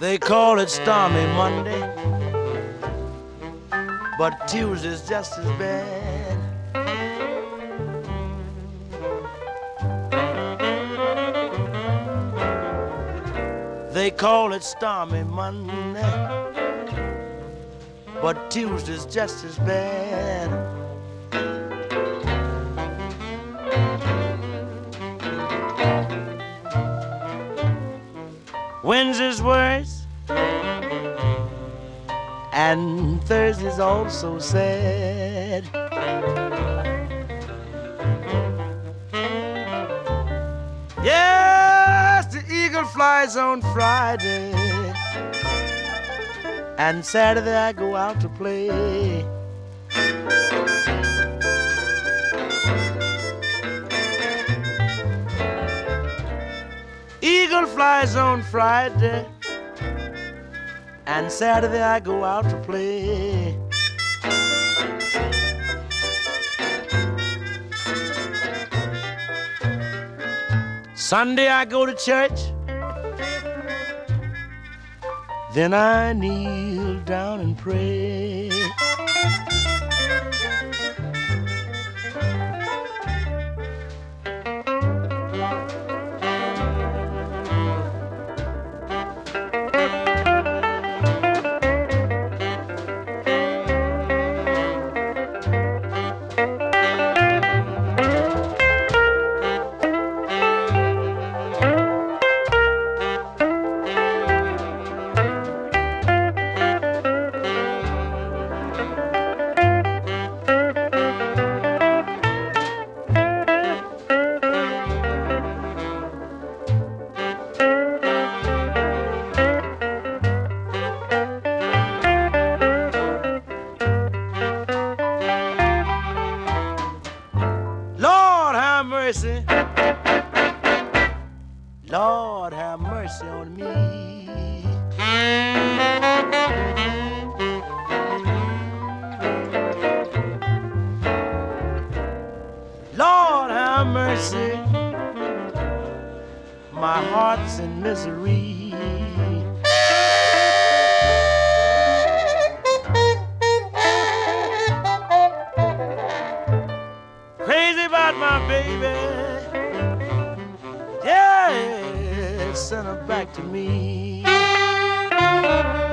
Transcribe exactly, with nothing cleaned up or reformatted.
They call it stormy Monday, but Tuesday's just as bad. They call it stormy Monday, but Tuesday's just as bad. Wednesday's worse, and Thursday's also sad. Yes, the eagle flies on Friday, and Saturday I go out to play. Eagle flies on Friday, and Saturday I go out to play. Sunday I go to church, then I kneel down and pray. Mercy, Lord have mercy on me. Lord have mercy, my heart's in misery. Crazy about my baby, yeah, send her back to me.